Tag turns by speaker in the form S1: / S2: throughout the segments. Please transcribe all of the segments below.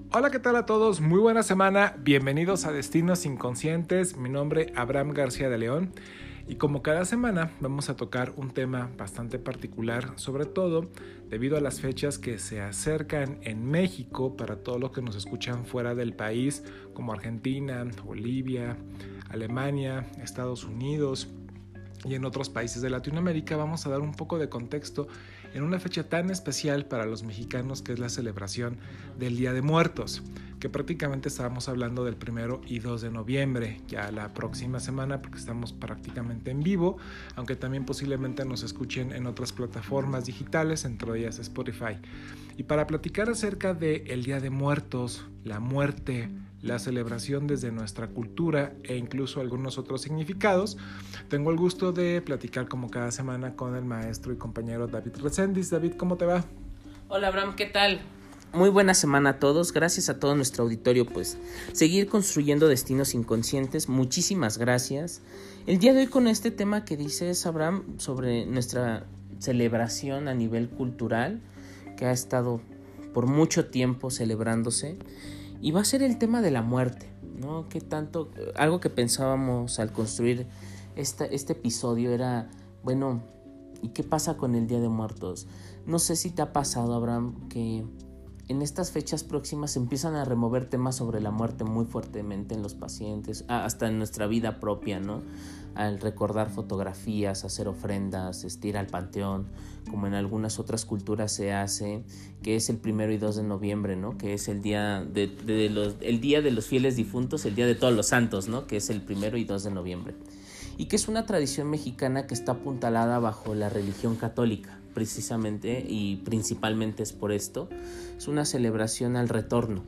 S1: Hola, ¿qué tal a todos? Muy buena semana, bienvenidos a Destinos Inconscientes, mi nombre es Abraham García de León y como cada semana vamos a tocar un tema bastante particular, sobre todo debido a las fechas que se acercan en México para todos los que nos escuchan fuera del país, como Argentina, Bolivia, Alemania, Estados Unidos y en otros países de Latinoamérica. Vamos a dar un poco de contexto en una fecha tan especial para los mexicanos que es la celebración del Día de Muertos, que prácticamente estábamos hablando del 1 y 2 de noviembre, ya la próxima semana, porque estamos prácticamente en vivo, aunque también posiblemente nos escuchen en otras plataformas digitales, entre ellas Spotify. Y para platicar acerca del Día de Muertos, la muerte, la celebración desde nuestra cultura e incluso algunos otros significados, tengo el gusto de platicar como cada semana con el maestro y compañero David Reséndiz. David, ¿cómo te va?
S2: Hola Abraham, ¿qué tal? Muy buena semana a todos, gracias a todo nuestro auditorio, pues seguir construyendo destinos inconscientes, muchísimas gracias. El día de hoy con este tema que dices, Abraham, sobre nuestra celebración a nivel cultural, que ha estado por mucho tiempo celebrándose, y va a ser el tema de la muerte, ¿no? ¿Qué tanto? Algo que pensábamos al construir este episodio era, bueno, ¿y qué pasa con el Día de Muertos? No sé si te ha pasado, Abraham, que en estas fechas próximas empiezan a remover temas sobre la muerte muy fuertemente en los pacientes, hasta en nuestra vida propia, ¿no? Al recordar fotografías, hacer ofrendas, ir al panteón, como en algunas otras culturas se hace, que es el 1 y 2 de noviembre, ¿no? Que es el día el día de los fieles difuntos, el día de todos los santos, ¿no? Que es el 1 y 2 de noviembre. Y que es una tradición mexicana que está apuntalada bajo la religión católica, precisamente y principalmente es por esto. Es una celebración al retorno,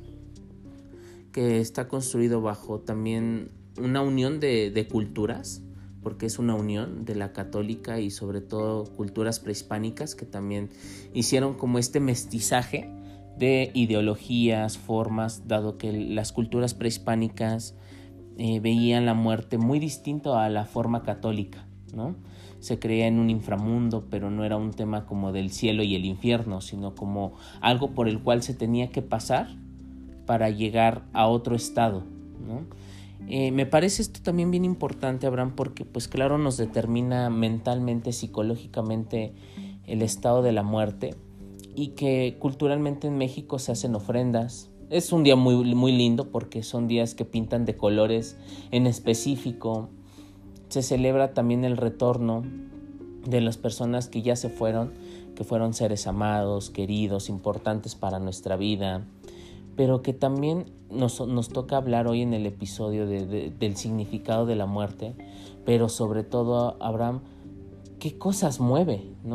S2: que está construido bajo también una unión de culturas, porque es una unión de la católica y sobre todo culturas prehispánicas que también hicieron como este mestizaje de ideologías, formas, dado que las culturas prehispánicas veían la muerte muy distinto a la forma católica, ¿no? Se creía en un inframundo, pero no era un tema como del cielo y el infierno, sino como algo por el cual se tenía que pasar para llegar a otro estado, ¿no? Me parece esto también bien importante, Abraham, porque pues claro nos determina mentalmente, psicológicamente el estado de la muerte y que culturalmente en México se hacen ofrendas. Es un día muy, muy lindo porque son días que pintan de colores en específico. Se celebra también el retorno de las personas que ya se fueron, que fueron seres amados, queridos, importantes para nuestra vida, pero que también nos toca hablar hoy en el episodio del significado de la muerte, pero sobre todo, Abraham, ¿qué cosas mueve, no?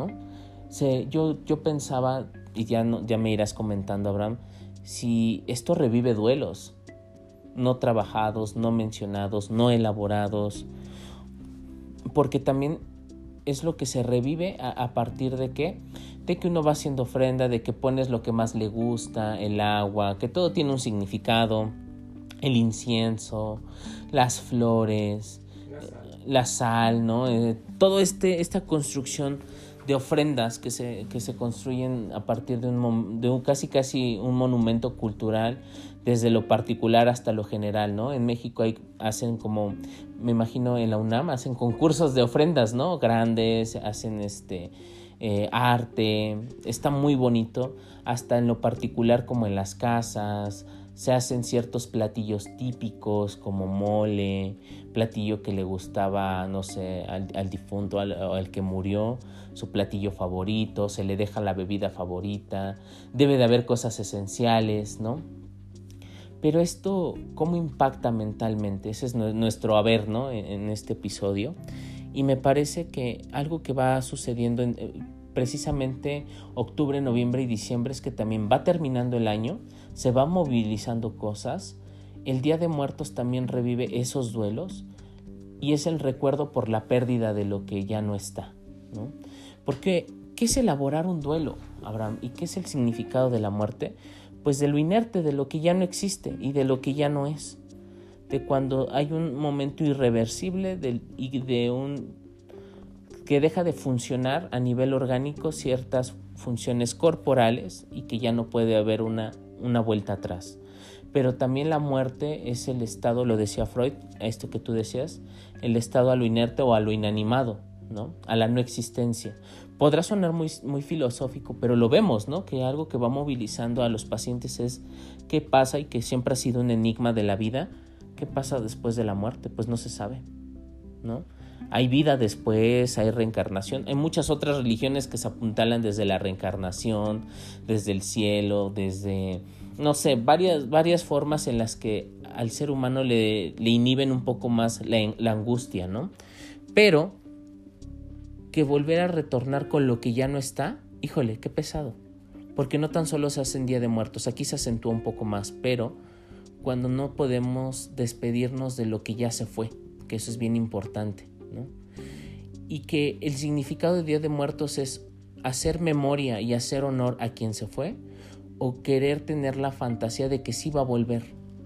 S2: Yo pensaba, y ya me irás comentando, Abraham, si esto revive duelos no trabajados, no mencionados, no elaborados, porque también es lo que se revive a partir de ¿qué? De que uno va haciendo ofrenda, de que pones lo que más le gusta, el agua, que todo tiene un significado, el incienso, las flores, la sal, ¿no? Todo esta construcción de ofrendas que se construyen a partir de un casi un monumento cultural, desde lo particular hasta lo general, ¿no? En México hacen como, me imagino en la UNAM, hacen concursos de ofrendas, ¿no? Grandes, hacen arte, está muy bonito, hasta en lo particular como en las casas, se hacen ciertos platillos típicos como mole, platillo que le gustaba, no sé, al difunto, al que murió, su platillo favorito, se le deja la bebida favorita, debe de haber cosas esenciales, ¿no? Pero esto, ¿cómo impacta mentalmente? Ese es nuestro haber, ¿no? En este episodio. Y me parece que algo que va sucediendo precisamente octubre, noviembre y diciembre es que también va terminando el año, se va movilizando cosas. El Día de Muertos también revive esos duelos y es el recuerdo por la pérdida de lo que ya no está, ¿no? Porque, ¿qué es elaborar un duelo, Abraham? ¿Y qué es el significado de la muerte? Pues de lo inerte, de lo que ya no existe y de lo que ya no es. De cuando hay un momento irreversible y de un que deja de funcionar a nivel orgánico ciertas funciones corporales y que ya no puede haber una vuelta atrás. pero también la muerte es el estado, lo decía Freud, esto que tú decías, el estado a lo inerte o a lo inanimado, ¿no? A la no existencia. Podrá sonar muy, muy filosófico, pero lo vemos, ¿no? Que algo que va movilizando a los pacientes es qué pasa, y que siempre ha sido un enigma de la vida, ¿qué pasa después de la muerte? Pues no se sabe, ¿no? Hay vida después, hay reencarnación. Hay muchas otras religiones que se apuntalan desde la reencarnación, desde el cielo, desde, no sé, varias formas en las que al ser humano le inhiben un poco más la angustia, ¿no? Pero que volver a retornar con lo que ya no está, híjole, qué pesado. Porque no tan solo se hace en Día de Muertos, aquí se acentúa un poco más, pero cuando no podemos despedirnos de lo que ya se fue, que eso es bien importante, ¿no? Y que el significado de Día de Muertos es hacer memoria y hacer honor a quien se fue, o querer tener la fantasía de que sí va a volver,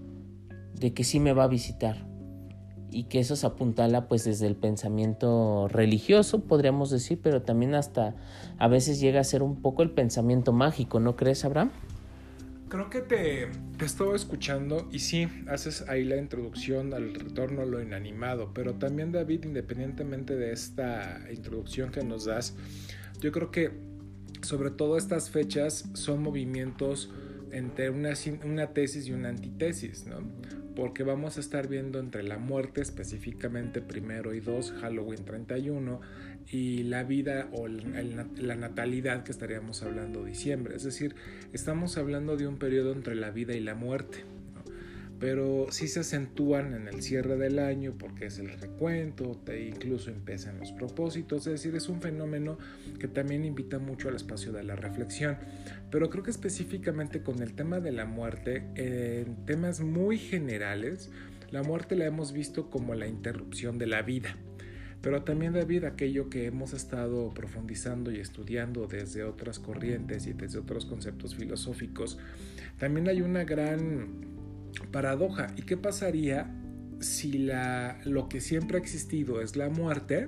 S2: de que sí me va a visitar, y que eso se apuntala pues desde el pensamiento religioso, podríamos decir, pero también hasta a veces llega a ser un poco el pensamiento mágico, ¿no crees, Abraham?
S1: Creo que te estaba escuchando y sí, haces ahí la introducción al retorno a lo inanimado, pero también, David, independientemente de esta introducción que nos das, yo creo que sobre todo estas fechas son movimientos entre una tesis y una antitesis, ¿no? Porque vamos a estar viendo entre la muerte, específicamente 1 y 2, Halloween 31, y la vida o la natalidad, que estaríamos hablando diciembre. Es decir, estamos hablando de un periodo entre la vida y la muerte, ¿no? Pero sí se acentúan en el cierre del año porque es el recuento, incluso empiezan los propósitos. Es decir, es un fenómeno que también invita mucho al espacio de la reflexión. Pero creo que específicamente con el tema de la muerte, en temas muy generales, la muerte la hemos visto como la interrupción de la vida. Pero también, David, aquello que hemos estado profundizando y estudiando desde otras corrientes y desde otros conceptos filosóficos, también hay una gran paradoja. ¿Y qué pasaría si lo que siempre ha existido es la muerte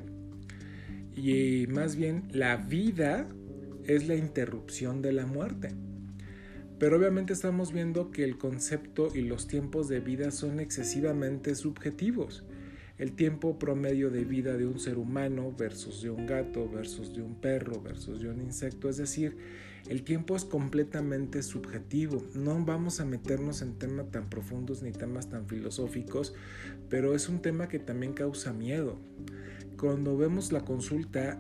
S1: y más bien la vida es la interrupción de la muerte? Pero obviamente estamos viendo que el concepto y los tiempos de vida son excesivamente subjetivos. El tiempo promedio de vida de un ser humano versus de un gato, versus de un perro, versus de un insecto, es decir, el tiempo es completamente subjetivo. No vamos a meternos en temas tan profundos ni temas tan filosóficos, pero es un tema que también causa miedo. Cuando vemos la consulta,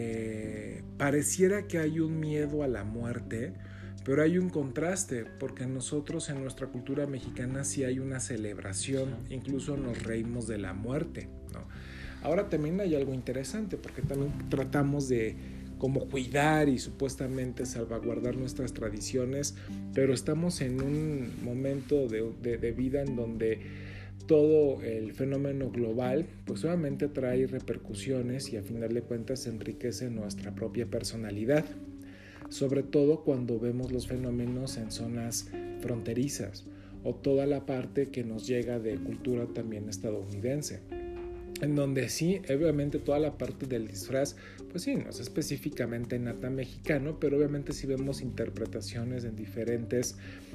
S1: pareciera que hay un miedo a la muerte, pero hay un contraste, porque nosotros en nuestra cultura mexicana sí hay una celebración, incluso nos reímos de la muerte, ¿no? Ahora también hay algo interesante, porque también tratamos de como cuidar y supuestamente salvaguardar nuestras tradiciones, pero estamos en un momento de vida en donde todo el fenómeno global pues obviamente trae repercusiones y a final de cuentas enriquece nuestra propia personalidad, sobre todo cuando vemos los fenómenos en zonas fronterizas o toda la parte que nos llega de cultura también estadounidense, en donde sí, obviamente toda la parte del disfraz, pues sí, no es específicamente nata mexicano, pero obviamente sí vemos interpretaciones en diferentes,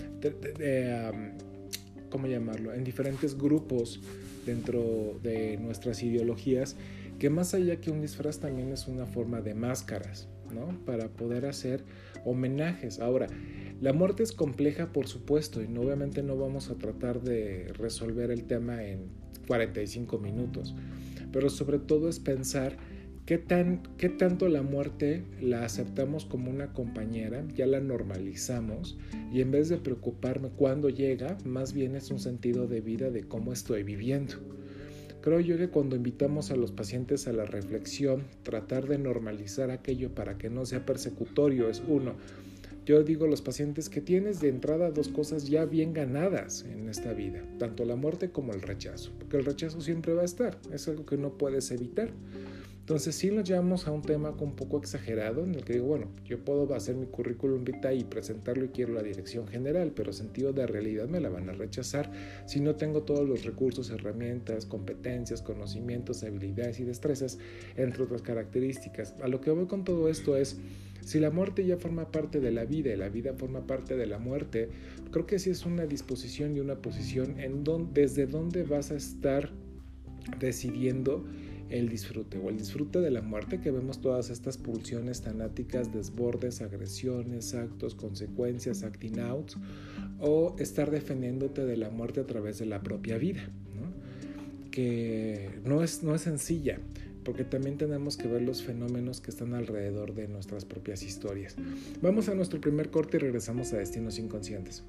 S1: ¿cómo llamarlo?, en diferentes grupos dentro de nuestras ideologías, que más allá que un disfraz también es una forma de máscaras, ¿no?, para poder hacer homenajes. Ahora, la muerte es compleja, por supuesto, y obviamente no vamos a tratar de resolver el tema en 45 minutos, pero sobre todo es pensar qué tanto la muerte la aceptamos como una compañera, ya la normalizamos, y en vez de preocuparme cuándo llega, más bien es un sentido de vida de cómo estoy viviendo. Creo yo que cuando invitamos a los pacientes a la reflexión, tratar de normalizar aquello para que no sea persecutorio es uno. Yo digo a los pacientes que tienes de entrada dos cosas ya bien ganadas en esta vida, tanto la muerte como el rechazo, porque el rechazo siempre va a estar, es algo que no puedes evitar. Entonces sí nos llevamos a un tema un poco exagerado en el que digo, bueno, yo puedo hacer mi currículum vitae y presentarlo y quiero la dirección general, pero sentido de realidad me la van a rechazar si no tengo todos los recursos, herramientas, competencias, conocimientos, habilidades y destrezas, entre otras características. A lo que voy con todo esto es, si la muerte ya forma parte de la vida y la vida forma parte de la muerte, creo que sí es una disposición y una posición desde donde vas a estar decidiendo el disfrute o el disfrute de la muerte, que vemos todas estas pulsiones tanáticas, desbordes, agresiones, actos, consecuencias, acting outs, o estar defendiéndote de la muerte a través de la propia vida, ¿no? Que no es sencilla, porque también tenemos que ver los fenómenos que están alrededor de nuestras propias historias. Vamos a nuestro primer corte y regresamos a Destinos Inconscientes.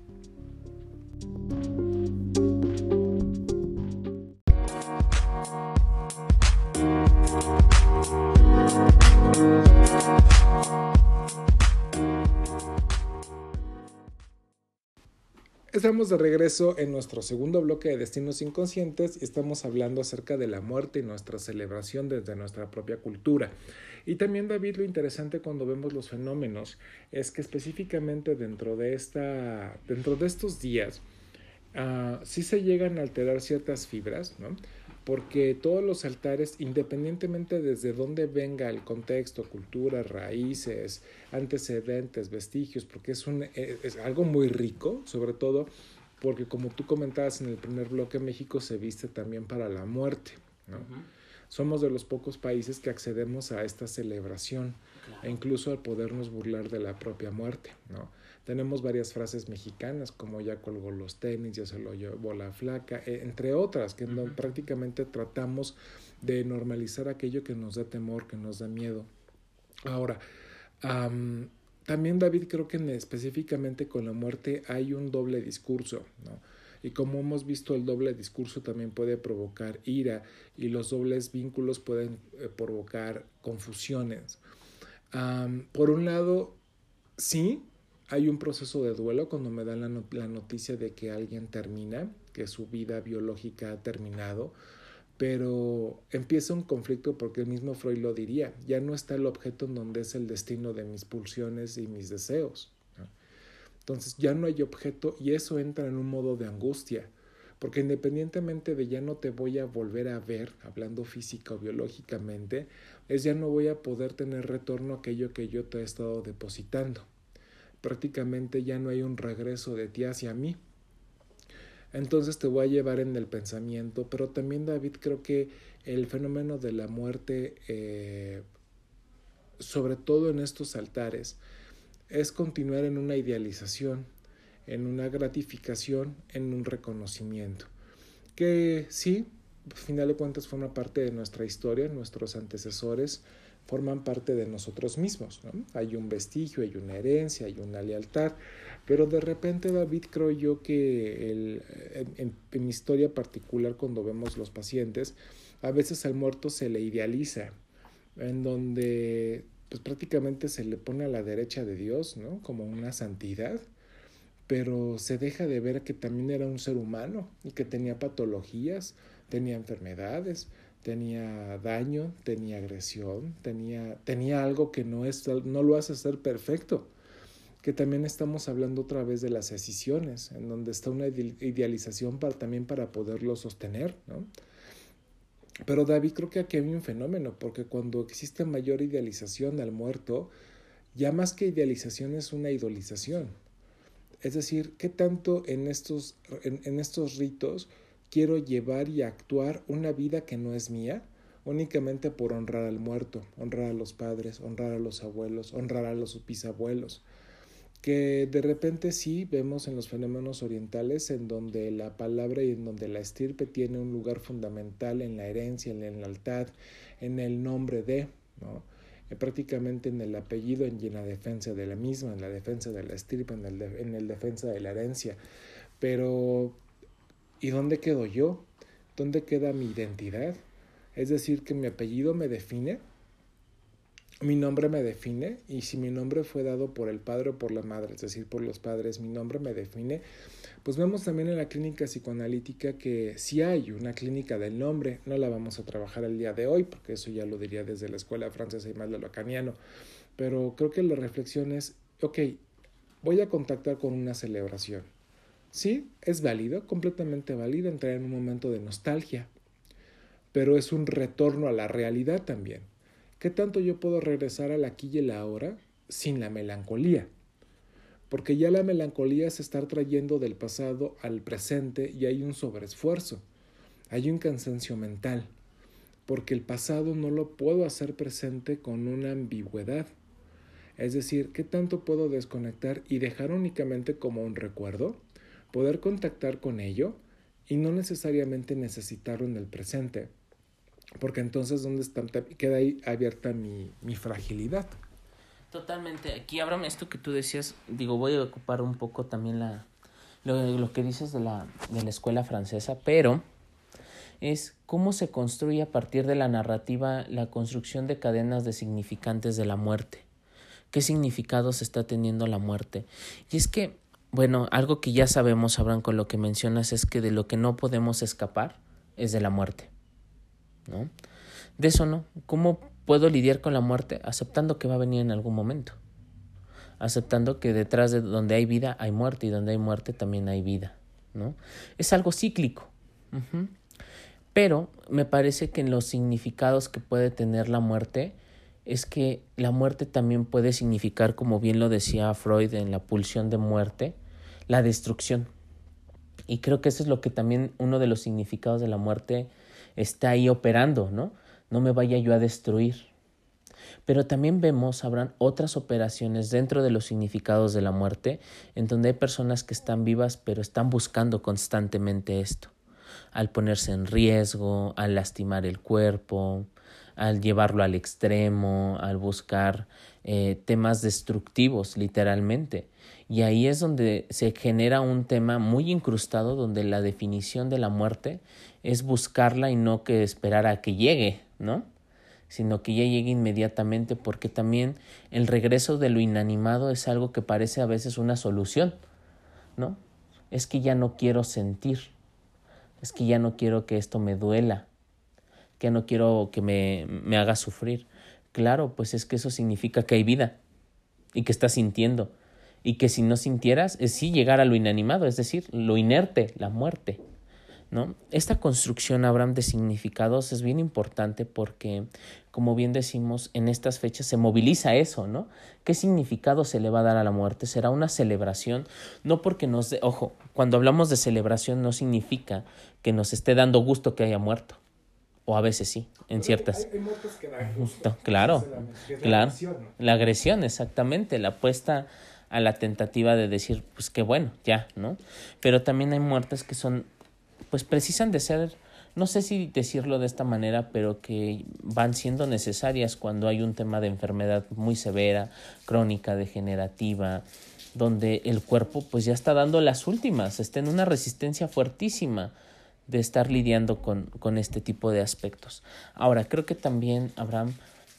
S1: Estamos de regreso en nuestro segundo bloque de Destinos Inconscientes y estamos hablando acerca de la muerte y nuestra celebración desde nuestra propia cultura. Y también, David, lo interesante cuando vemos los fenómenos es que específicamente dentro de estos días sí se llegan a alterar ciertas fibras, ¿no? Porque todos los altares, independientemente desde dónde venga el contexto, cultura, raíces, antecedentes, vestigios, porque es algo muy rico, sobre todo porque como tú comentabas en el primer bloque, México se viste también para la muerte, ¿no? Somos de los pocos países que accedemos a esta celebración, e incluso al podernos burlar de la propia muerte, ¿no? Tenemos varias frases mexicanas como ya colgó los tenis, ya se lo llevó la flaca, entre otras que prácticamente tratamos de normalizar aquello que nos da temor, que nos da miedo. Ahora, también, David, creo que específicamente con la muerte hay un doble discurso, ¿no? Y como hemos visto, el doble discurso también puede provocar ira y los dobles vínculos pueden provocar confusiones. Por un lado, sí, hay un proceso de duelo cuando me dan la noticia de que alguien termina, que su vida biológica ha terminado, pero empieza un conflicto porque el mismo Freud lo diría, ya no está el objeto en donde es el destino de mis pulsiones y mis deseos, ¿no? Entonces ya no hay objeto y eso entra en un modo de angustia, porque independientemente de ya no te voy a volver a ver, hablando física o biológicamente, ya no voy a poder tener retorno a aquello que yo te he estado depositando. Prácticamente ya no hay un regreso de ti hacia mí. Entonces te voy a llevar en el pensamiento, pero también, David, creo que el fenómeno de la muerte, sobre todo en estos altares, es continuar en una idealización, en una gratificación, en un reconocimiento, que sí, al final de cuentas forma parte de nuestra historia, nuestros antecesores forman parte de nosotros mismos, ¿no? Hay un vestigio, hay una herencia, hay una lealtad, pero de repente, David, creo yo que en mi historia particular, cuando vemos los pacientes, a veces al muerto se le idealiza, en donde pues prácticamente se le pone a la derecha de Dios, ¿no? Como una santidad, pero se deja de ver que también era un ser humano y que tenía patologías, tenía enfermedades, tenía daño, tenía agresión, tenía algo que no lo hace ser perfecto, que también estamos hablando otra vez de las decisiones, en donde está una idealización también para poderlo sostener, ¿no? Pero, David, creo que aquí hay un fenómeno, porque cuando existe mayor idealización al muerto, ya más que idealización es una idolización. Es decir, ¿qué tanto en estos ritos quiero llevar y actuar una vida que no es mía, únicamente por honrar al muerto, honrar a los padres, honrar a los abuelos, honrar a los bisabuelos? Que de repente sí vemos en los fenómenos orientales en donde la palabra y en donde la estirpe tiene un lugar fundamental en la herencia, en la lealtad, en el nombre de, ¿no? Prácticamente en el apellido, en la defensa de la misma, en la defensa de la estirpe, en el defensa de la herencia. Pero, ¿y dónde quedo yo? ¿Dónde queda mi identidad? Es decir, que mi apellido me define. mi nombre me define, y si mi nombre fue dado por el padre o por la madre, es decir, por los padres, mi nombre me define, pues vemos también en la clínica psicoanalítica que sí hay una clínica del nombre. No la vamos a trabajar el día de hoy, porque eso ya lo diría desde la escuela francesa y más de lacaniano, pero creo que la reflexión es, ok, voy a contactar con una celebración. Sí, es válido, completamente válido entrar en un momento de nostalgia, pero es un retorno a la realidad también. ¿Qué tanto yo puedo regresar al aquí y el ahora sin la melancolía? Porque ya la melancolía es estar trayendo del pasado al presente y hay un sobreesfuerzo, hay un cansancio mental, porque el pasado no lo puedo hacer presente con una ambigüedad. Es decir, ¿qué tanto puedo desconectar y dejar únicamente como un recuerdo? Poder contactar con ello y no necesariamente necesitarlo en el presente, porque entonces ¿dónde está? Queda ahí abierta mi fragilidad.
S2: Totalmente. Aquí, Abraham, esto que tú decías, digo, voy a ocupar un poco también lo que dices de la escuela francesa, pero es cómo se construye a partir de la narrativa la construcción de cadenas de significantes de la muerte. ¿Qué significados está teniendo la muerte? Y es que, bueno, algo que ya sabemos, Abraham, con lo que mencionas, es que de lo que no podemos escapar es de la muerte, ¿no? De eso no. ¿Cómo puedo lidiar con la muerte? Aceptando que va a venir en algún momento. Aceptando que detrás de donde hay vida hay muerte y donde hay muerte también hay vida, ¿no? Es algo cíclico. Uh-huh. Pero me parece que en los significados que puede tener la muerte es que la muerte también puede significar, como bien lo decía Freud en La pulsión de muerte, la destrucción. Y creo que eso es lo que también uno de los significados de la muerte está ahí operando, ¿no? No me vaya yo a destruir. Pero también vemos, habrán otras operaciones dentro de los significados de la muerte, en donde hay personas que están vivas, pero están buscando constantemente esto. Al ponerse en riesgo, al lastimar el cuerpo, al llevarlo al extremo, al buscar temas destructivos, literalmente. Y ahí es donde se genera un tema muy incrustado, donde la definición de la muerte es buscarla y no que esperar a que llegue, ¿no? Sino que ya llegue inmediatamente, porque también el regreso de lo inanimado es algo que parece a veces una solución, ¿no? Es que ya no quiero sentir, es que ya no quiero que esto me duela, que ya no quiero que me haga sufrir. Claro, pues es que eso significa que hay vida y que estás sintiendo, y que si no sintieras es sí llegar a lo inanimado, es decir, lo inerte, la muerte, ¿no? Esta construcción, Abraham, de significados es bien importante porque, como bien decimos, en estas fechas se moviliza eso, ¿no? ¿Qué significado se le va a dar a la muerte? ¿Será una celebración? No porque ojo, cuando hablamos de celebración no significa que nos esté dando gusto que haya muerto. O a veces sí, en ciertas.
S1: Hay muertos que dan gusto.
S2: Claro,
S1: Es
S2: claro.
S1: agresión, ¿no?
S2: La agresión, exactamente, la apuesta a la tentativa de decir, pues qué bueno, ya, ¿no? Pero también hay muertes que son, pues precisan de ser, no sé si decirlo de esta manera, pero que van siendo necesarias cuando hay un tema de enfermedad muy severa, crónica, degenerativa, donde el cuerpo pues ya está dando las últimas, está en una resistencia fuertísima de estar lidiando con este tipo de aspectos. Ahora, creo que también, Abraham,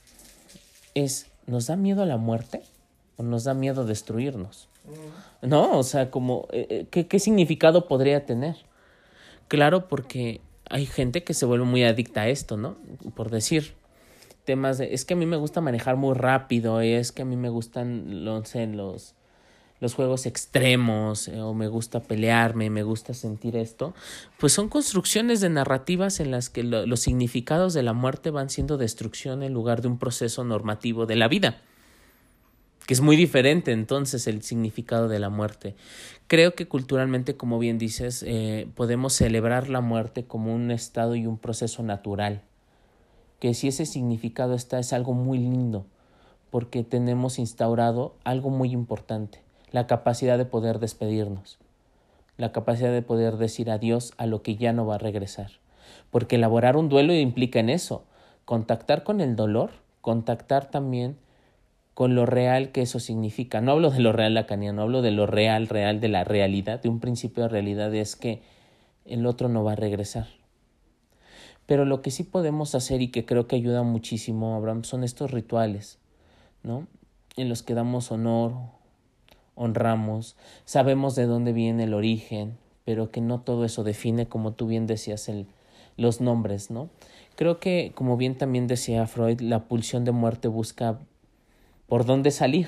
S2: ¿nos da miedo a la muerte o nos da miedo destruirnos? No, o sea, como, ¿qué significado podría tener? Claro, porque hay gente que se vuelve muy adicta a esto, ¿no? Por decir, temas de, es que a mí me gusta manejar muy rápido, es que a mí me gustan, no sé, los juegos extremos, o me gusta pelearme, me gusta sentir esto, pues son construcciones de narrativas en las que los significados de la muerte van siendo destrucción en lugar de un proceso normativo de la vida, que es muy diferente entonces el significado de la muerte. Creo que culturalmente, como bien dices, podemos celebrar la muerte como un estado y un proceso natural, que si ese significado está es algo muy lindo, porque tenemos instaurado algo muy importante, la capacidad de poder despedirnos, la capacidad de poder decir adiós a lo que ya no va a regresar, porque elaborar un duelo implica en eso, contactar con el dolor, contactar también con lo real que eso significa. No hablo de lo real lacaniano, hablo de lo real de la realidad, de un principio de realidad, es que el otro no va a regresar. Pero lo que sí podemos hacer y que creo que ayuda muchísimo, Abraham, son estos rituales. ¿no? En los que damos honor, honramos, sabemos de dónde viene el origen, pero que no todo eso define, como tú bien decías, los nombres, ¿no? Creo que, como bien también decía Freud, la pulsión de muerte busca por dónde salir,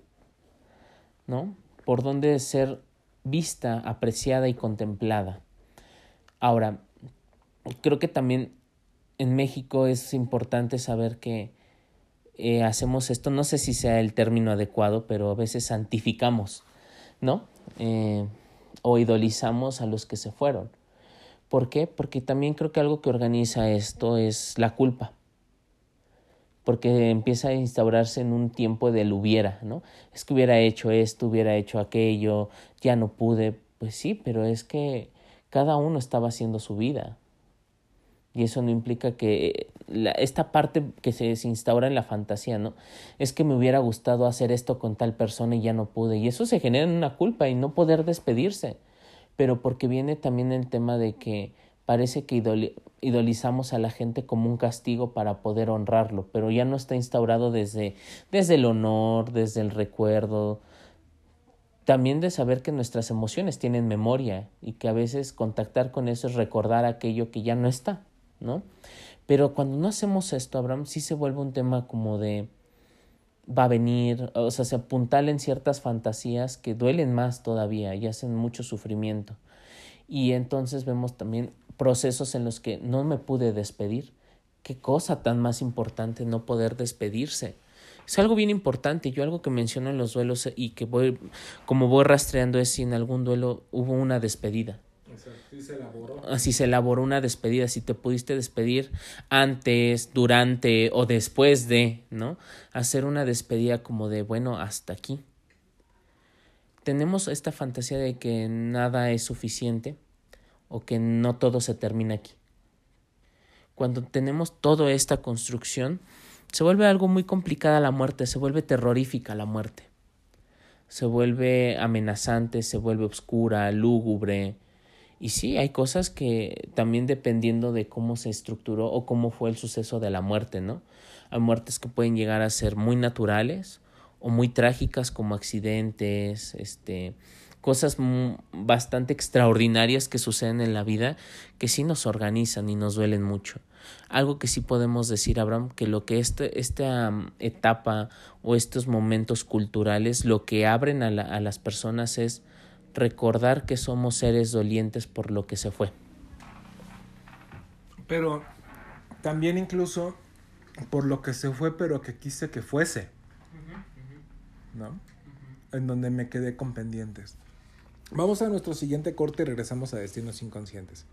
S2: ¿no? Por dónde ser vista, apreciada y contemplada. Ahora, creo que también en México es importante saber que hacemos esto, no sé si sea el término adecuado, pero a veces santificamos, ¿no? O idolizamos a los que se fueron. ¿Por qué? Porque también creo que algo que organiza esto es la culpa. Porque empieza a instaurarse en un tiempo del hubiera, ¿no? Es que hubiera hecho esto, hubiera hecho aquello, ya no pude. Pues sí, pero es que cada uno estaba haciendo su vida. Y eso no implica que esta parte que se instaura en la fantasía, ¿no? Es que me hubiera gustado hacer esto con tal persona y ya no pude. Y eso se genera en una culpa y no poder despedirse. Pero porque viene también el tema de que parece que idolizamos a la gente como un castigo para poder honrarlo, pero ya no está instaurado desde el honor, desde el recuerdo, también de saber que nuestras emociones tienen memoria y que a veces contactar con eso es recordar aquello que ya no está, ¿no? Pero cuando no hacemos esto, Abraham, sí se vuelve un tema como de va a venir, o sea, se apuntalen ciertas fantasías que duelen más todavía y hacen mucho sufrimiento. Y entonces vemos también procesos en los que no me pude despedir. Qué cosa tan más importante no poder despedirse. Es algo bien importante. Yo algo que menciono en los duelos y que como voy rastreando es si en algún duelo hubo una despedida.
S1: Sí se elaboró.
S2: Así se elaboró una despedida, si te pudiste despedir antes, durante o después de, ¿no? Hacer una despedida como de, bueno, hasta aquí. Tenemos esta fantasía de que nada es suficiente o que no todo se termina aquí. Cuando tenemos toda esta construcción, se vuelve algo muy complicada la muerte, se vuelve terrorífica la muerte. Se vuelve amenazante, se vuelve oscura, lúgubre. Y sí, hay cosas que también dependiendo de cómo se estructuró o cómo fue el suceso de la muerte, ¿no? Hay muertes que pueden llegar a ser muy naturales o muy trágicas como accidentes, cosas bastante extraordinarias que suceden en la vida que sí nos organizan y nos duelen mucho. Algo que sí podemos decir, Abraham, que lo que esta etapa o estos momentos culturales lo que abren a las personas es recordar que somos seres dolientes por lo que se fue.
S1: Pero también incluso por lo que se fue, pero que quise que fuese, ¿no? En donde me quedé con pendientes. Vamos a nuestro siguiente corte y regresamos a Destinos Inconscientes.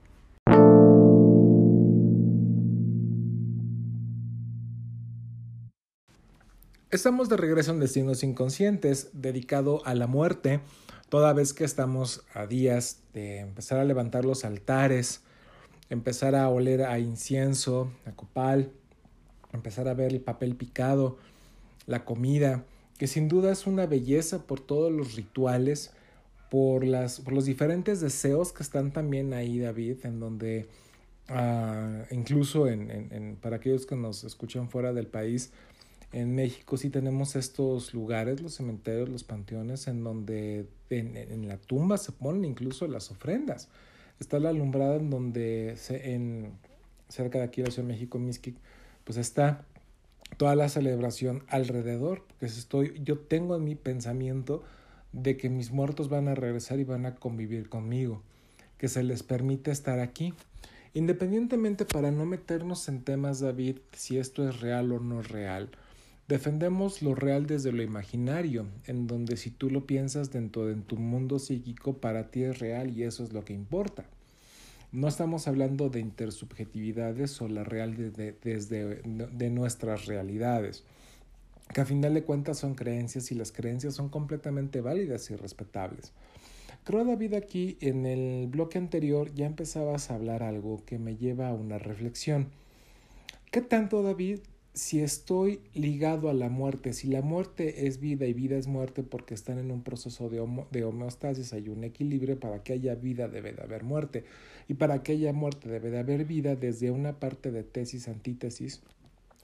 S1: Estamos de regreso en Destinos Inconscientes, dedicado a la muerte, toda vez que estamos a días de empezar a levantar los altares, empezar a oler a incienso, a copal, empezar a ver el papel picado, la comida, que sin duda es una belleza por todos los rituales, por los diferentes deseos que están también ahí, David, en donde incluso para aquellos que nos escuchan fuera del país, en México sí tenemos estos lugares, los cementerios, los panteones, en donde en la tumba se ponen incluso las ofrendas. Está la alumbrada en donde cerca de aquí de la Ciudad de México, Mixquic, pues está toda la celebración alrededor, porque yo tengo en mi pensamiento de que mis muertos van a regresar y van a convivir conmigo, que se les permite estar aquí. Independientemente, para no meternos en temas, David, si esto es real o no es real, defendemos lo real desde lo imaginario, en donde si tú lo piensas dentro de tu mundo psíquico, para ti es real y eso es lo que importa. No estamos hablando de intersubjetividades o la real de nuestras realidades, que a final de cuentas son creencias y las creencias son completamente válidas y respetables. Creo, David, aquí en el bloque anterior ya empezabas a hablar algo que me lleva a una reflexión. ¿Qué tanto, David, si estoy ligado a la muerte, si la muerte es vida y vida es muerte porque están en un proceso de homeostasis, hay un equilibrio, para que haya vida debe de haber muerte, y para que haya muerte debe de haber vida, desde una parte de tesis, antítesis,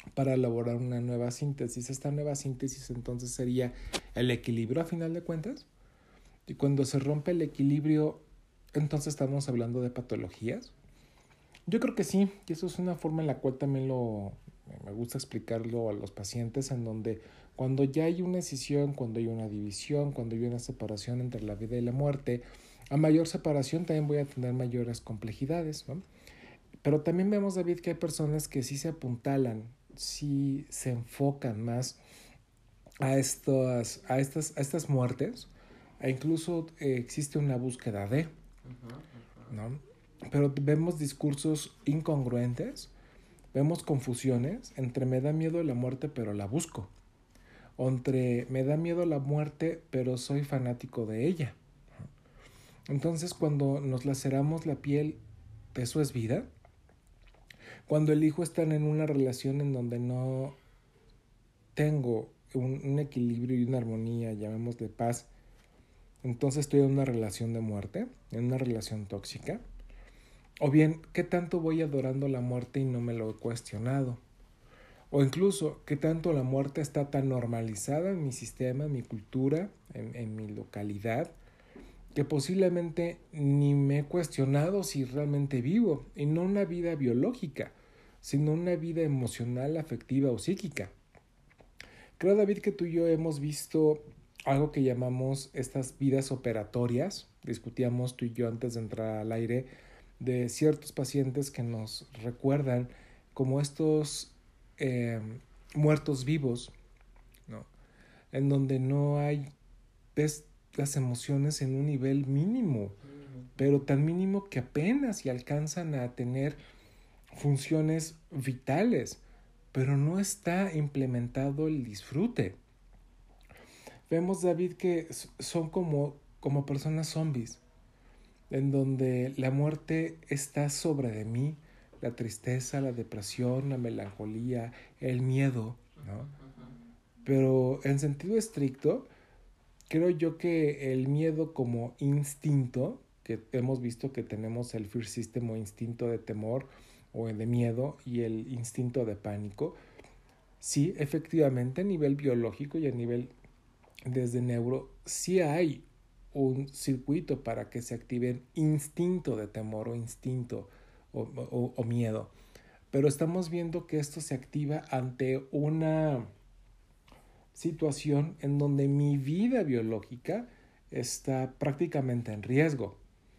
S1: para elaborar una nueva síntesis. Esta nueva síntesis entonces sería el equilibrio a final de cuentas. Y cuando se rompe el equilibrio, entonces estamos hablando de patologías. Yo creo que sí, y eso es una forma en la cual también me gusta explicarlo a los pacientes, en donde cuando ya hay una escisión, cuando hay una división, cuando hay una separación entre la vida y la muerte, a mayor separación también voy a tener mayores complejidades, ¿no? Pero también vemos, David, que hay personas que sí se apuntalan, sí se enfocan más a estas muertes, e incluso existe una búsqueda de, ¿no? Pero vemos discursos incongruentes, vemos confusiones entre me da miedo la muerte pero la busco, o entre me da miedo la muerte pero soy fanático de ella. Entonces cuando nos laceramos la piel, ¿eso es vida? Cuando elijo estar en una relación en donde no tengo un equilibrio y una armonía, llamémosle paz, entonces estoy en una relación de muerte, en una relación tóxica. O bien, ¿qué tanto voy adorando la muerte y no me lo he cuestionado? O incluso, ¿qué tanto la muerte está tan normalizada en mi sistema, en mi cultura, en mi localidad, que posiblemente ni me he cuestionado si realmente vivo, y no una vida biológica, sino una vida emocional, afectiva o psíquica? Creo, David, que tú y yo hemos visto algo que llamamos estas vidas operatorias. Discutíamos tú y yo antes de entrar al aire de ciertos pacientes que nos recuerdan como estos muertos vivos, ¿no? En donde no hay, ves las emociones en un nivel mínimo, pero tan mínimo que apenas si alcanzan a tener funciones vitales, pero no está implementado el disfrute. Vemos, David, que son como personas zombies, en donde la muerte está sobre de mí, la tristeza, la depresión, la melancolía, el miedo, ¿no? Pero en sentido estricto, creo yo que el miedo como instinto, que hemos visto que tenemos el fear system o instinto de temor o de miedo y el instinto de pánico, sí, efectivamente a nivel biológico y a nivel desde neuro, sí hay un circuito para que se activen instinto de temor o instinto o miedo. Pero estamos viendo que esto se activa ante una situación en donde mi vida biológica está prácticamente en riesgo.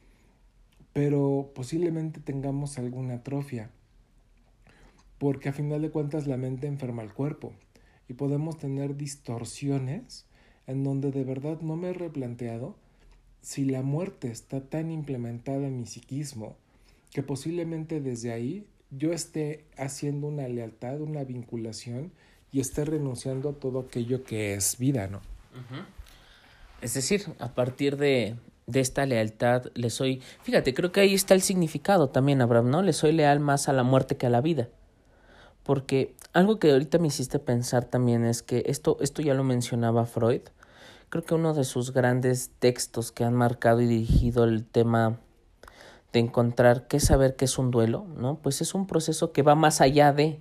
S1: Pero posiblemente tengamos alguna atrofia, porque a final de cuentas la mente enferma al cuerpo y podemos tener distorsiones en donde de verdad no me he replanteado si la muerte está tan implementada en mi psiquismo que posiblemente desde ahí yo esté haciendo una lealtad, una vinculación y esté renunciando a todo aquello que es vida, ¿no?
S2: Es decir, a partir de esta lealtad le soy... Fíjate, creo que ahí está el significado también, Abraham, ¿no? Le soy leal más a la muerte que a la vida. Porque algo que ahorita me hiciste pensar también es que esto ya lo mencionaba Freud. Creo que uno de sus grandes textos que han marcado y dirigido el tema de encontrar saber qué es un duelo, ¿no? Pues es un proceso que va más allá de,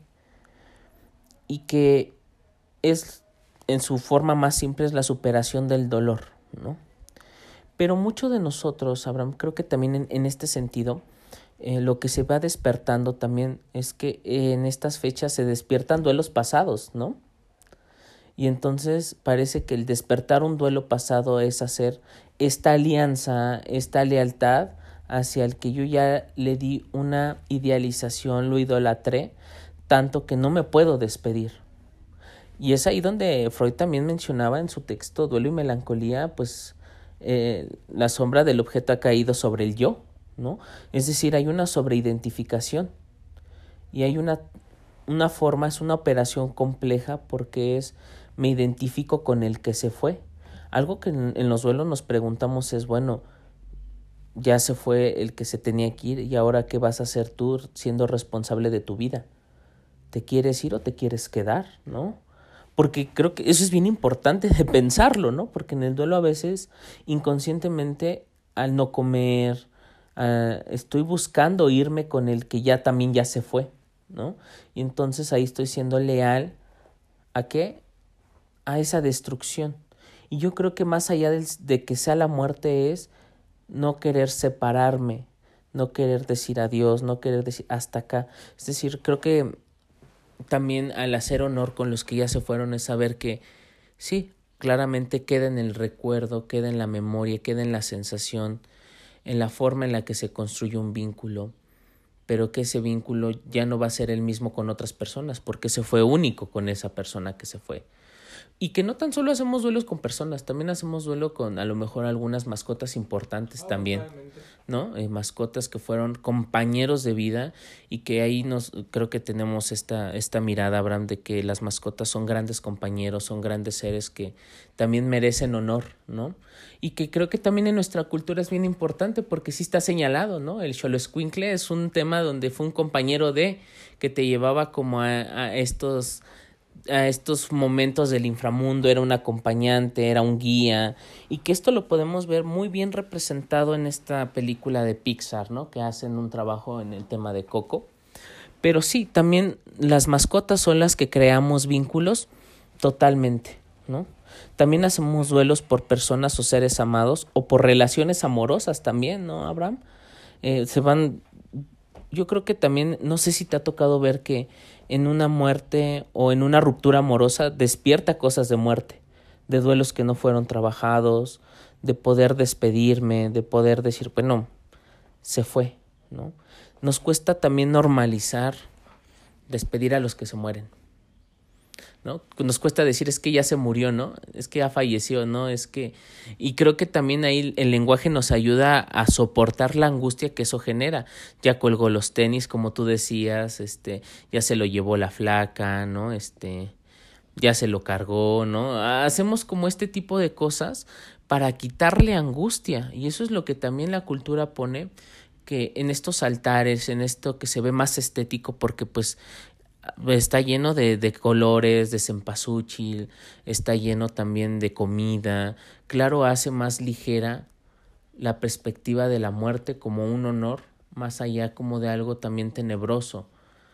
S2: y que es, en su forma más simple, es la superación del dolor, ¿no? Pero mucho de nosotros, Abraham, creo que también en este sentido, lo que se va despertando también es que en estas fechas se despiertan duelos pasados, ¿no? Y entonces parece que el despertar un duelo pasado es hacer esta alianza, esta lealtad hacia el que yo ya le di una idealización, lo idolatré, tanto que no me puedo despedir. Y es ahí donde Freud también mencionaba en su texto Duelo y Melancolía, pues la sombra del objeto ha caído sobre el yo, ¿no? Es decir, hay una sobreidentificación y hay una forma, es una operación compleja porque me identifico con el que se fue. Algo que en los duelos nos preguntamos es, bueno, ya se fue el que se tenía que ir y ahora ¿qué vas a hacer tú siendo responsable de tu vida? ¿Te quieres ir o te quieres quedar, no? Porque creo que eso es bien importante de pensarlo, ¿no? Porque en el duelo a veces inconscientemente al no comer, estoy buscando irme con el que ya también ya se fue, ¿no? Y entonces ahí estoy siendo leal ¿a qué? A esa destrucción. Y yo creo que más allá de que sea la muerte es no querer separarme, no querer decir adiós, no querer decir hasta acá. Es decir, creo que también al hacer honor con los que ya se fueron es saber que sí, claramente queda en el recuerdo, queda en la memoria, queda en la sensación, en la forma en la que se construye un vínculo, pero que ese vínculo ya no va a ser el mismo con otras personas, porque se fue único con esa persona que se fue. Y que no tan solo hacemos duelos con personas, también hacemos duelo con a lo mejor algunas mascotas importantes también,
S1: Totalmente.
S2: ¿no? Mascotas que fueron compañeros de vida y que ahí creo que tenemos esta mirada, Abraham, de que las mascotas son grandes compañeros, son grandes seres que también merecen honor, ¿no? Y que creo que también en nuestra cultura es bien importante porque sí está señalado, ¿no? El xoloescuincle es un tema donde fue un compañero que te llevaba como a estos momentos del inframundo, era un acompañante, era un guía, y que esto lo podemos ver muy bien representado en esta película de Pixar, ¿no? Que hacen un trabajo en el tema de Coco. Pero sí, también las mascotas son las que creamos vínculos totalmente, ¿no? También hacemos duelos por personas o seres amados o por relaciones amorosas también, ¿no, Abraham? Yo creo que también, no sé si te ha tocado ver que en una muerte o en una ruptura amorosa despierta cosas de muerte, de duelos que no fueron trabajados, de poder despedirme, de poder decir, bueno, se fue, ¿no? Nos cuesta también normalizar despedir a los que se mueren, ¿no? Nos cuesta decir es que ya se murió, ¿no? Es que ya falleció, ¿no? Y creo que también ahí el lenguaje nos ayuda a soportar la angustia que eso genera. Ya colgó los tenis, como tú decías, ya se lo llevó la flaca, ¿no? Ya se lo cargó, ¿no? Hacemos como este tipo de cosas para quitarle angustia, y eso es lo que también la cultura pone, que en estos altares, en esto que se ve más estético, porque pues está lleno de colores, de cempasúchil, está lleno también de comida. Claro, hace más ligera la perspectiva de la muerte como un honor, más allá como de algo también tenebroso.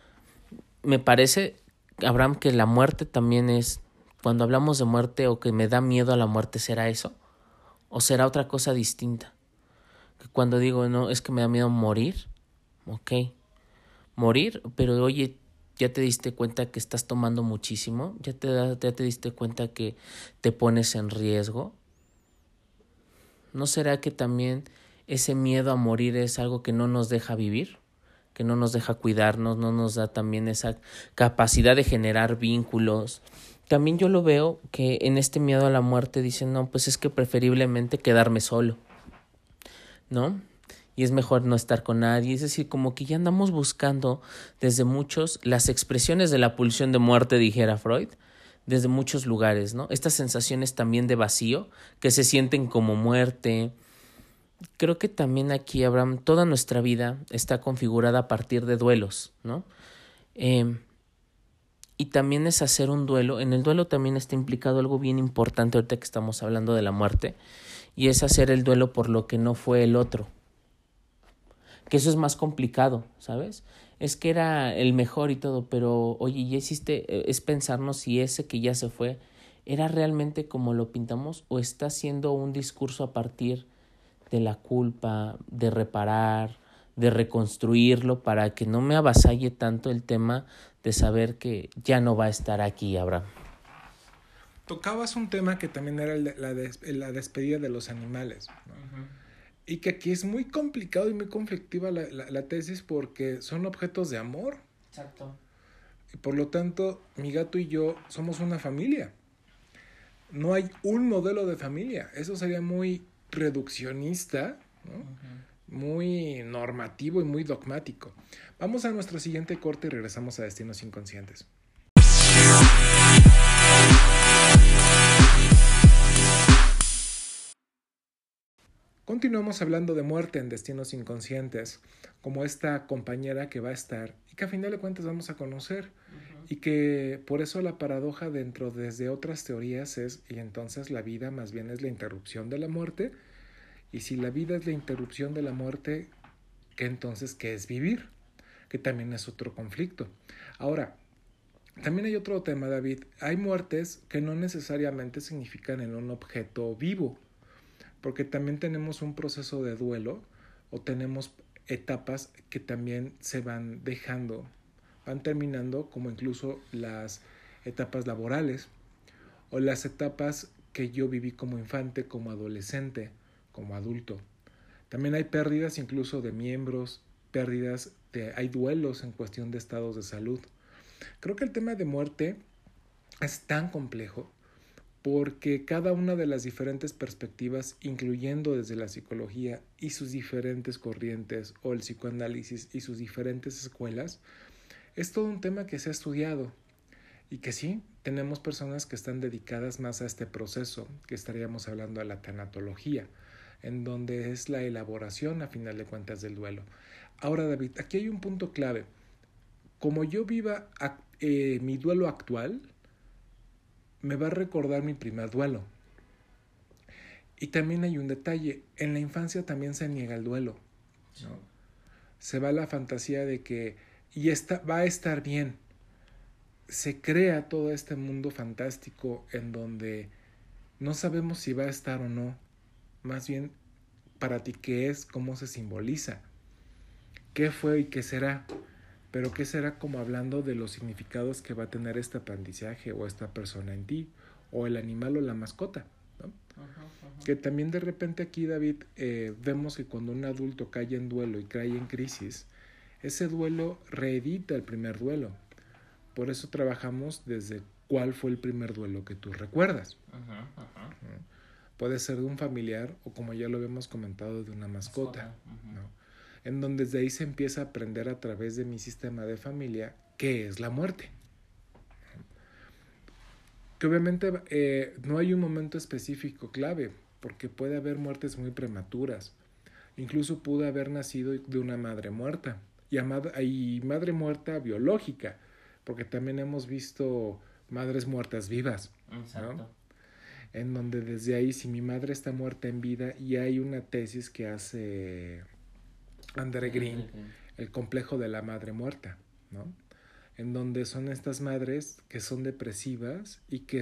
S2: Me parece, Abraham, que la muerte también es, cuando hablamos de muerte o que me da miedo a la muerte, ¿será eso? ¿O será otra cosa distinta? Que cuando digo, no, es que me da miedo morir, ok, morir, pero oye, ya te diste cuenta que estás tomando muchísimo, ya te diste cuenta que te pones en riesgo. ¿No será que también ese miedo a morir es algo que no nos deja vivir, que no nos deja cuidarnos, no nos da también esa capacidad de generar vínculos? También yo lo veo que en este miedo a la muerte dicen, no, pues es que preferiblemente quedarme solo, ¿no? Y es mejor no estar con nadie. Es decir, como que ya andamos buscando desde muchos las expresiones de la pulsión de muerte, dijera Freud, desde muchos lugares, ¿no? Estas sensaciones también de vacío que se sienten como muerte. Creo que también aquí, Abraham, toda nuestra vida está configurada a partir de duelos, ¿no? Y también es hacer un duelo. En el duelo también está implicado algo bien importante ahorita que estamos hablando de la muerte, y es hacer el duelo por lo que no fue el otro. Que eso es más complicado, ¿sabes? Es que era el mejor y todo, pero oye, ya hiciste, es pensarnos si ese que ya se fue era realmente como lo pintamos o está haciendo un discurso a partir de la culpa, de reparar, de reconstruirlo para que no me avasalle tanto el tema de saber que ya no va a estar aquí, Abraham.
S1: Tocabas un tema que también era la despedida de los animales, ¿no? Uh-huh. Y que aquí es muy complicado y muy conflictiva la tesis porque son objetos de amor.
S2: Exacto.
S1: Y por lo tanto, mi gato y yo somos una familia. No hay un modelo de familia. Eso sería muy reduccionista, ¿no? Uh-huh. Muy normativo y muy dogmático. Vamos a nuestro siguiente corte y regresamos a Destinos Inconscientes. Continuamos hablando de muerte en Destinos Inconscientes, como esta compañera que va a estar y que a final de cuentas vamos a conocer. Uh-huh. Y que por eso la paradoja desde otras teorías es, y entonces la vida más bien es la interrupción de la muerte, y si la vida es la interrupción de la muerte, entonces ¿qué es vivir? que también es otro conflicto. Ahora, también hay otro tema, David. Hay muertes que no necesariamente significan en un objeto vivo, porque también tenemos un proceso de duelo o tenemos etapas que también se van dejando, van terminando, como incluso las etapas laborales o las etapas que yo viví como infante, como adolescente, como adulto. También hay pérdidas incluso de miembros, hay duelos en cuestión de estados de salud. Creo que el tema de muerte es tan complejo porque cada una de las diferentes perspectivas, incluyendo desde la psicología y sus diferentes corrientes, o el psicoanálisis y sus diferentes escuelas, es todo un tema que se ha estudiado y que sí, tenemos personas que están dedicadas más a este proceso, que estaríamos hablando de la tanatología, en donde es la elaboración a final de cuentas del duelo. Ahora, David, aquí hay un punto clave. Como yo viva mi duelo actual, me va a recordar mi primer duelo. Y también hay un detalle, en la infancia también se niega el duelo, ¿no? Se va la fantasía de que va a estar bien. Se crea todo este mundo fantástico en donde no sabemos si va a estar o no. Más bien, para ti, ¿qué es? ¿Cómo se simboliza? ¿Qué fue y qué será? Pero ¿qué será como hablando de los significados que va a tener este aprendizaje o esta persona en ti? O el animal o la mascota, ¿no? Que también de repente aquí, David, vemos que cuando un adulto cae en duelo y cae en crisis, ese duelo reedita el primer duelo. Por eso trabajamos desde cuál fue el primer duelo que tú recuerdas. Puede ser de un familiar o, como ya lo habíamos comentado, de una mascota, ¿no? En donde desde ahí se empieza a aprender a través de mi sistema de familia qué es la muerte. Que obviamente no hay un momento específico clave, porque puede haber muertes muy prematuras. Incluso pudo haber nacido de una madre muerta y madre muerta biológica, porque también hemos visto madres muertas vivas, ¿no? En donde desde ahí, si mi madre está muerta en vida, y hay una tesis que hace André Green, el complejo de la madre muerta, ¿no? En donde son estas madres que son depresivas y que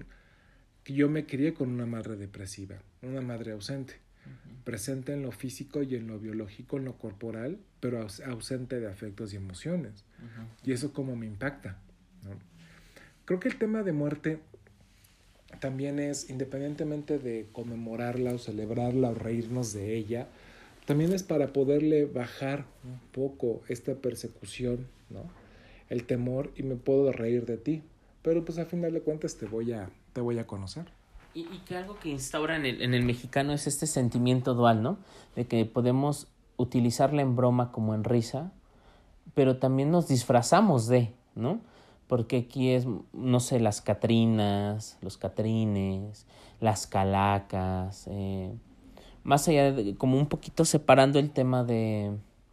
S1: yo me crié con una madre depresiva, una madre ausente, presente en lo físico y en lo biológico, en lo corporal, pero ausente de afectos y emociones. Y eso como me impacta, ¿no? Creo que el tema de muerte también es, independientemente de conmemorarla o celebrarla o reírnos de ella, también es para poderle bajar un poco esta persecución, ¿no? El temor, y me puedo reír de ti, pero pues a final de cuentas te voy a conocer.
S2: Y que algo que instaura en el mexicano es este sentimiento dual, ¿no? De que podemos utilizarla en broma como en risa, pero también nos disfrazamos de, ¿no? Porque aquí es, no sé, las catrinas, los catrines, las calacas, más allá de, como un poquito separando el tema de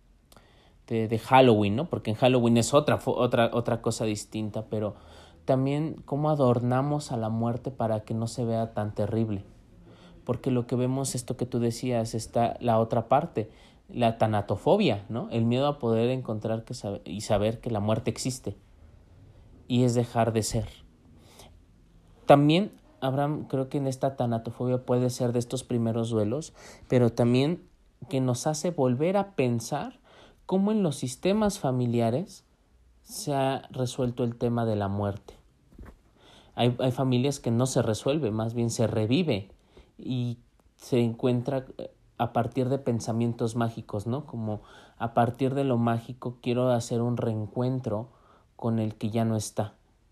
S2: Halloween, ¿no? Porque en Halloween es otra cosa distinta, pero también cómo adornamos a la muerte para que no se vea tan terrible. Porque lo que vemos, esto que tú decías, está la otra parte, la tanatofobia, ¿no? El miedo a poder encontrar y saber que la muerte existe. Y es dejar de ser. También, Abraham, creo que en esta tanatofobia puede ser de estos primeros duelos, pero también que nos hace volver a pensar cómo en los sistemas familiares se ha resuelto el tema de la muerte. Hay familias que no se resuelve, más bien se revive y se encuentra a partir de pensamientos mágicos, ¿no? Como a partir de lo mágico quiero hacer un reencuentro con el que ya no está.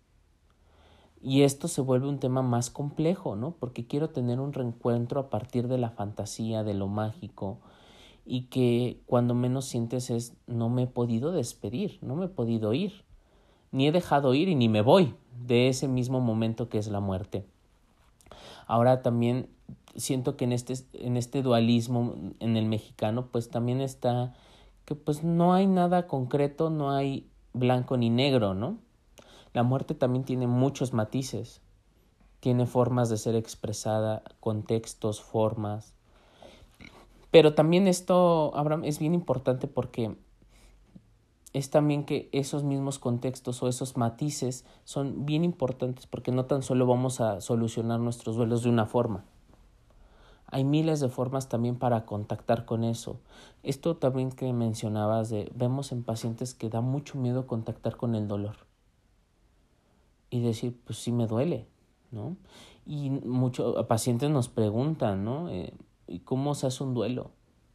S2: Y esto se vuelve un tema más complejo, ¿no? Porque quiero tener un reencuentro a partir de la fantasía, de lo mágico, y que cuando menos sientes es no me he podido despedir, no me he podido ir, ni he dejado ir y ni me voy de ese mismo momento que es la muerte. Ahora también siento que en este dualismo en el mexicano pues también está que pues no hay nada concreto, no hay blanco ni negro, ¿no? La muerte también tiene muchos matices, tiene formas de ser expresada, contextos, formas. Pero también esto, Abraham, es bien importante porque es también que esos mismos contextos o esos matices son bien importantes porque no tan solo vamos a solucionar nuestros duelos de una forma. Hay miles de formas también para contactar con eso. Esto también que mencionabas vemos en pacientes que da mucho miedo contactar con el dolor y decir, pues sí me duele, ¿no? Y muchos pacientes nos preguntan, ¿no? ¿Y cómo se hace un duelo?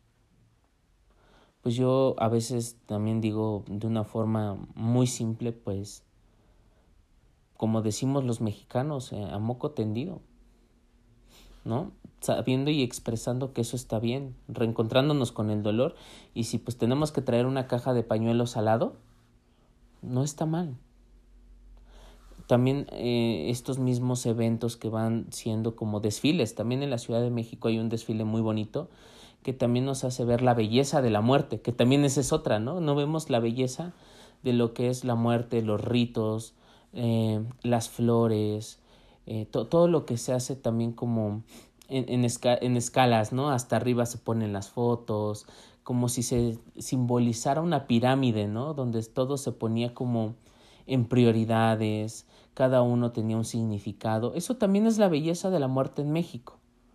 S2: Pues yo a veces también digo de una forma muy simple, pues, como decimos los mexicanos, a moco tendido, ¿no? Sabiendo y expresando que eso está bien, reencontrándonos con el dolor, y si pues tenemos que traer una caja de pañuelos al lado, no está mal. También estos mismos eventos que van siendo como desfiles, también en la Ciudad de México hay un desfile muy bonito que también nos hace ver la belleza de la muerte, que también esa es otra, ¿no? No vemos la belleza de lo que es la muerte, los ritos, las flores, todo lo que se hace también como en escalas, ¿no? Hasta arriba se ponen las fotos, como si se simbolizara una pirámide, ¿no? Donde todo se ponía como en prioridades, cada uno tenía un significado. Eso también es la belleza de la muerte en México.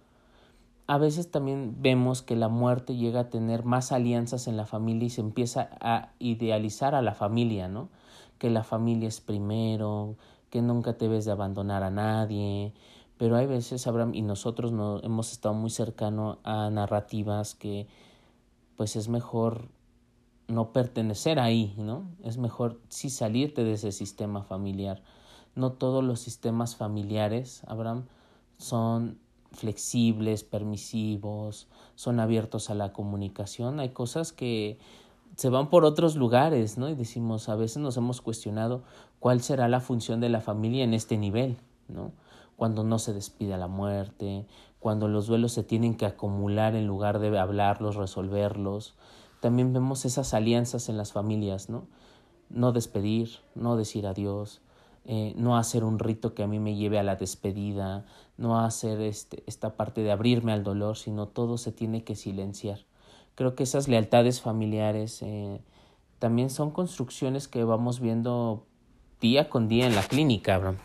S2: A veces también vemos que la muerte llega a tener más alianzas en la familia y se empieza a idealizar a la familia, ¿no? Que la familia es primero, que nunca debes de abandonar a nadie. Pero hay veces, Abraham, y nosotros no, hemos estado muy cercano a narrativas que pues es mejor no pertenecer ahí, ¿no? Es mejor sí salirte de ese sistema familiar. No todos los sistemas familiares, Abraham, son flexibles, permisivos, son abiertos a la comunicación. Hay cosas que se van por otros lugares, ¿no? Y decimos, a veces nos hemos cuestionado cuál será la función de la familia en este nivel, ¿no? Cuando no se despide a la muerte, cuando los duelos se tienen que acumular en lugar de hablarlos, resolverlos. También vemos esas alianzas en las familias, ¿no? No despedir, no decir adiós, no hacer un rito que a mí me lleve a la despedida, no hacer esta parte de abrirme al dolor, sino todo se tiene que silenciar. Creo que esas lealtades familiares también son construcciones que vamos viendo día con día en la clínica, Abraham.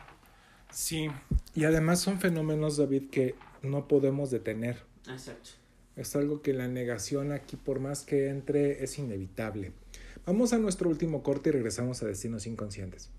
S1: Sí, y además son fenómenos, David, que no podemos detener.
S2: Exacto.
S1: Es algo que la negación aquí, por más que entre, es inevitable. Vamos a nuestro último corte y regresamos a Destinos Inconscientes.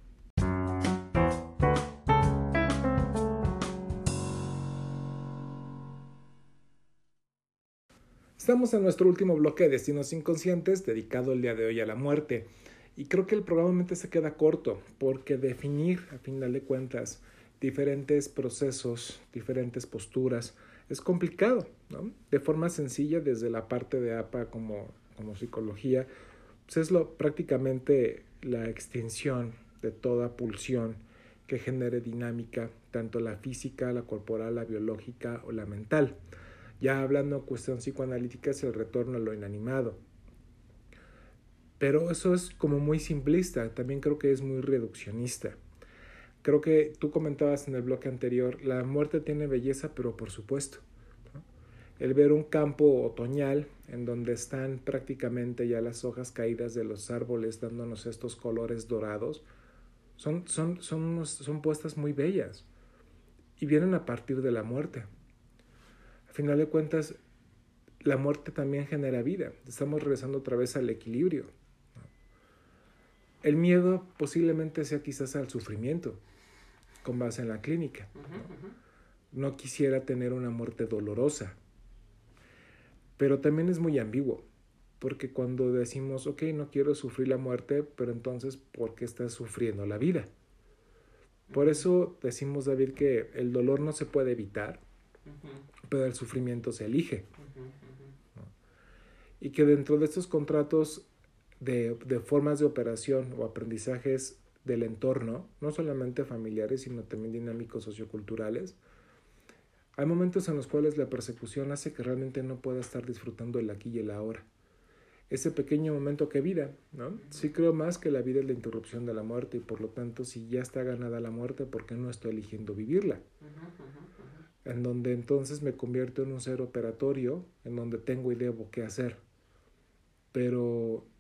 S1: Estamos en nuestro último bloque de Destinos Inconscientes, dedicado el día de hoy a la muerte. Y creo que el probablemente se queda corto, porque definir, a final de cuentas, diferentes procesos, diferentes posturas, es complicado, ¿no? De forma sencilla, desde la parte de APA como psicología, pues es prácticamente la extinción de toda pulsión que genere dinámica, tanto la física, la corporal, la biológica o la mental. Ya hablando de cuestión psicoanalítica es el retorno a lo inanimado. Pero eso es como muy simplista, también creo que es muy reduccionista. Creo que tú comentabas en el bloque anterior, la muerte tiene belleza, pero por supuesto, ¿no? El ver un campo otoñal en donde están prácticamente ya las hojas caídas de los árboles dándonos estos colores dorados, son puestas muy bellas y vienen a partir de la muerte. Al final de cuentas, la muerte también genera vida. Estamos regresando otra vez al equilibrio. El miedo posiblemente sea quizás al sufrimiento, con base en la clínica. No quisiera tener una muerte dolorosa, pero también es muy ambiguo, porque cuando decimos, ok, no quiero sufrir la muerte, pero entonces, ¿por qué estás sufriendo la vida? Por eso decimos, David, que el dolor no se puede evitar, pero el sufrimiento se elige. ¿No? Y que dentro de estos contratos de formas de operación o aprendizajes del entorno, no solamente familiares, sino también dinámicos socioculturales, hay momentos en los cuales la persecución hace que realmente no pueda estar disfrutando el aquí y el ahora. Ese pequeño momento que vida, ¿no? Sí creo más que la vida es la interrupción de la muerte y por lo tanto si ya está ganada la muerte, ¿por qué no estoy eligiendo vivirla? En donde entonces me convierto en un ser operatorio, en donde tengo y debo qué hacer. Pero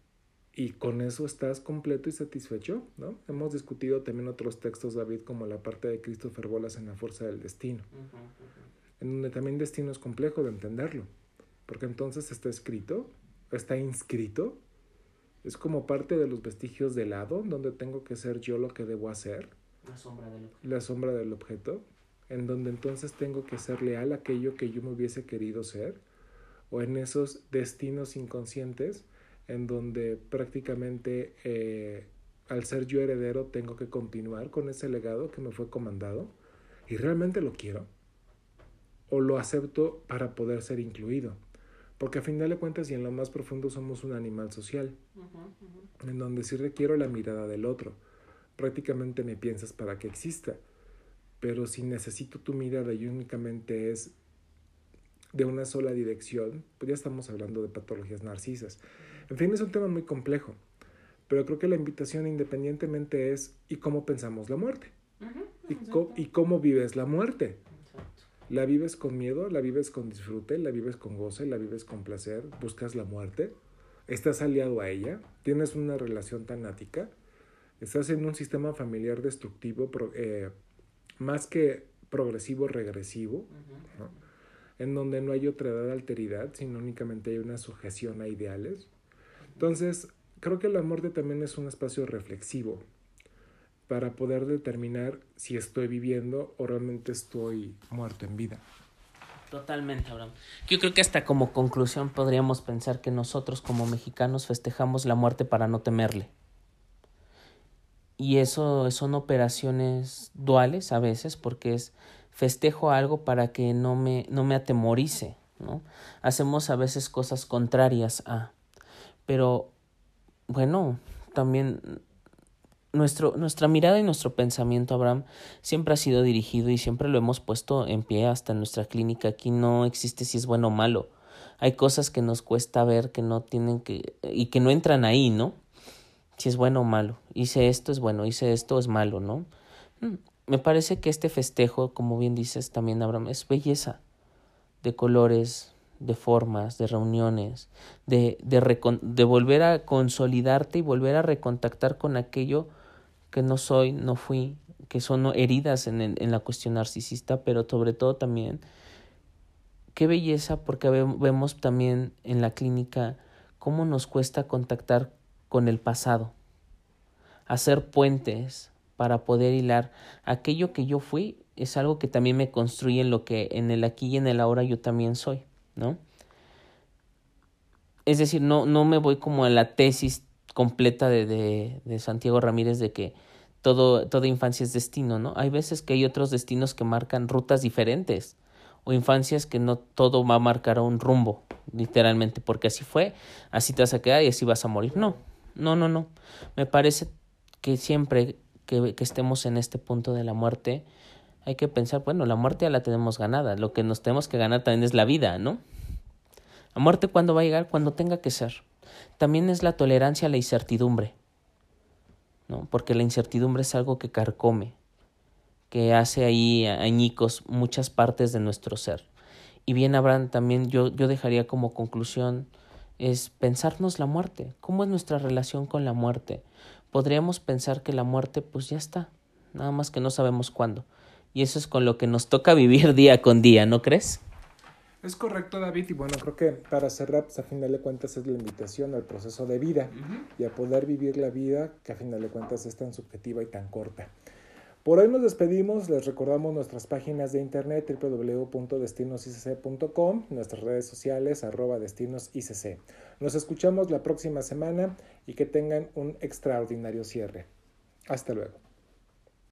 S1: y con eso estás completo y satisfecho, ¿no? Hemos discutido también otros textos, David, como la parte de Christopher Bolas en La fuerza del destino, en donde también destino es complejo de entenderlo, porque entonces está escrito, está inscrito, es como parte de los vestigios del hado, donde tengo que ser yo lo que debo hacer, la sombra del objeto, en donde entonces tengo que ser leal a aquello que yo me hubiese querido ser, o en esos destinos inconscientes en donde prácticamente al ser yo heredero tengo que continuar con ese legado que me fue comandado, y realmente lo quiero o lo acepto para poder ser incluido, porque a final de cuentas y en lo más profundo somos un animal social, en donde sí requiero la mirada del otro. Prácticamente me piensas para que exista, pero si necesito tu mirada y únicamente es de una sola dirección, pues ya estamos hablando de patologías narcisas. En fin, es un tema muy complejo, pero creo que la invitación independientemente es ¿y cómo pensamos la muerte? ¿Y cómo vives la muerte? Exacto. ¿La vives con miedo? ¿La vives con disfrute? ¿La vives con goce? ¿La vives con placer? ¿Buscas la muerte? ¿Estás aliado a ella? ¿Tienes una relación tanática? ¿Estás en un sistema familiar destructivo más que progresivo, regresivo? ¿No? En donde no hay otra edad de alteridad, sino únicamente hay una sujeción a ideales. Entonces, creo que la muerte también es un espacio reflexivo para poder determinar si estoy viviendo o realmente estoy muerto en vida.
S2: Totalmente, Abraham. Yo creo que hasta como conclusión podríamos pensar que nosotros como mexicanos festejamos la muerte para no temerle. Y eso son operaciones duales a veces, porque es festejo algo para que no me atemorice, ¿no? Hacemos a veces cosas contrarias a. Pero, bueno, también nuestra mirada y nuestro pensamiento, Abraham, siempre ha sido dirigido y siempre lo hemos puesto en pie hasta en nuestra clínica. Aquí no existe si es bueno o malo. Hay cosas que nos cuesta ver que no tienen que y que no entran ahí, ¿no? Si es bueno o malo. Hice esto es bueno, hice esto es malo, ¿no? Me parece que este festejo, como bien dices también, Abraham, es belleza de colores, de formas, de reuniones, de volver a consolidarte y volver a recontactar con aquello que no soy, no fui, que son heridas en la cuestión narcisista, pero sobre todo también, qué belleza, porque vemos también en la clínica cómo nos cuesta contactar con el pasado, hacer puentes para poder hilar aquello que yo fui, es algo que también me construye en lo que en el aquí y en el ahora yo también soy, ¿no? Es decir, no me voy como a la tesis completa de Santiago Ramírez de que toda infancia es destino, ¿no? Hay veces que hay otros destinos que marcan rutas diferentes, o infancias que no todo va a marcar un rumbo, literalmente, porque así fue, así te vas a quedar y así vas a morir. No. Me parece que siempre que estemos en este punto de la muerte, hay que pensar, bueno, la muerte ya la tenemos ganada, lo que nos tenemos que ganar también es la vida, ¿no? La muerte, ¿cuándo va a llegar? Cuando tenga que ser. También es la tolerancia a la incertidumbre, ¿no? Porque la incertidumbre es algo que carcome, que hace ahí añicos muchas partes de nuestro ser. Y bien, Abraham, también yo dejaría como conclusión es pensarnos la muerte. ¿Cómo es nuestra relación con la muerte? Podríamos pensar que la muerte pues ya está, nada más que no sabemos cuándo. Y eso es con lo que nos toca vivir día con día, ¿no crees?
S1: Es correcto, David, y bueno, creo que para cerrar, pues a final de cuentas es la invitación al proceso de vida y a poder vivir la vida que a final de cuentas es tan subjetiva y tan corta. Por hoy nos despedimos, les recordamos nuestras páginas de internet www.destinosicc.com, nuestras redes sociales @destinosicc. Nos escuchamos la próxima semana y que tengan un extraordinario cierre. Hasta luego.